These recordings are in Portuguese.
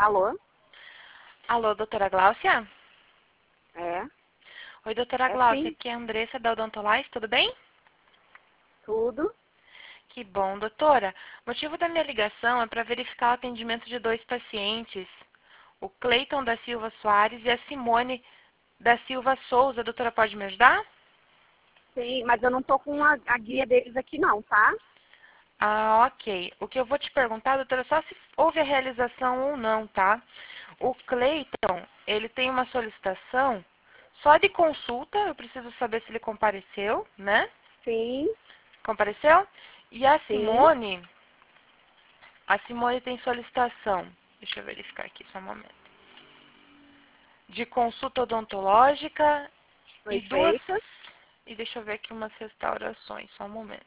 Alô? Alô, doutora Gláucia? É? Oi, doutora É Gláucia, sim? aqui é a Andressa da Odontolife, tudo bem? Tudo? Que bom, doutora. O motivo da minha ligação é para verificar o atendimento de dois pacientes, o Cleiton da Silva Soares e a Simone da Silva Souza. A doutora pode me ajudar? Sim, mas eu não tô com a guia deles aqui não, tá? Ah, ok. O que eu vou te perguntar, doutora, é só se houve a realização ou não, tá? O Cleiton, ele tem uma solicitação só de consulta, eu preciso saber se ele compareceu, né? Sim, Compareceu? E sim. A Simone tem solicitação, deixa eu verificar aqui só um momento, de consulta odontológica Foi e duas, feita. e deixa eu ver aqui umas restaurações, só um momento.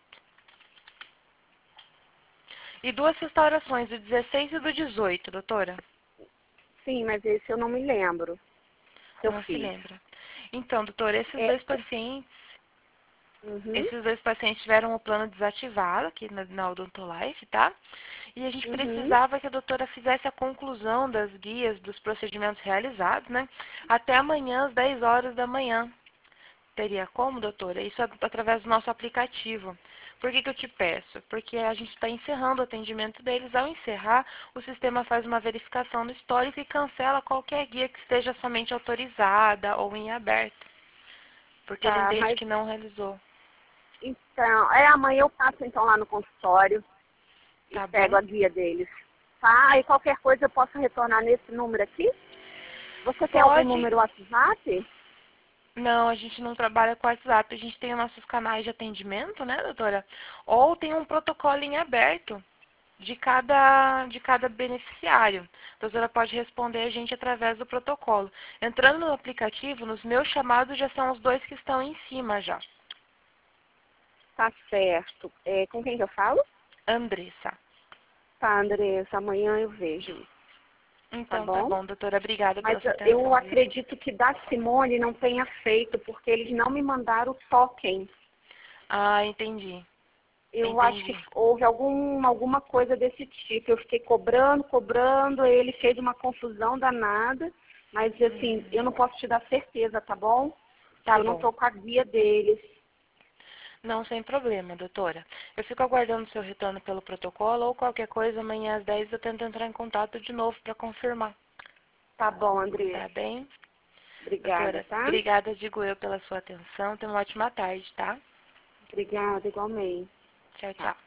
E duas restaurações, do 16 e do 18, doutora. Sim, mas esse eu não me lembro se eu Não se fiz. lembra. Então, doutora, É, uhum, esses dois pacientes tiveram o plano desativado aqui na Odontolife, tá? E a gente uhum. precisava que a doutora fizesse a conclusão das guias dos procedimentos realizados, né? Até amanhã, às 10 horas da manhã. Teria como, doutora? Isso é através do nosso aplicativo. Por que eu te peço? Porque a gente está encerrando o atendimento deles. Ao encerrar, o sistema faz uma verificação no histórico e cancela qualquer guia que esteja somente autorizada ou em aberto. Porque ele Tá, entende mas que não realizou. então, amanhã eu passo então lá no consultório e Tá pego bom? a guia deles. Tá? Aí qualquer coisa eu posso retornar nesse número aqui? Você tem algum Pode. número WhatsApp? Não, a gente não trabalha com WhatsApp. A gente tem os nossos canais de atendimento, né, doutora? Ou tem um protocolo em aberto de cada beneficiário. A doutora pode responder a gente através do protocolo. Entrando no aplicativo, nos meus chamados já são os dois que estão em cima já. Tá certo. Com quem que eu falo? Andressa. Tá, Andressa, amanhã eu vejo. Tá Então tá bom? bom, doutora. Obrigada Mas pela sua eu atenção, viu? acredito que da Simone não tenha feito, porque eles não me mandaram o token. Ah, entendi. Eu acho que Entendi. houve alguma coisa desse tipo. Eu fiquei cobrando, ele fez uma confusão danada, mas assim, eu não posso te dar certeza, tá bom? Tá Eu não bom. tô com a guia deles. Não, sem problema, doutora. Eu fico aguardando seu retorno pelo protocolo ou qualquer coisa, amanhã às 10 eu tento entrar em contato de novo para confirmar. Tá bom, Tá Andressa. bem? Obrigada, Doutora, tá? obrigada, digo eu, pela sua atenção. Tenha uma ótima tarde, tá? Obrigada, igualmente. Tchau, Tchau. tchau.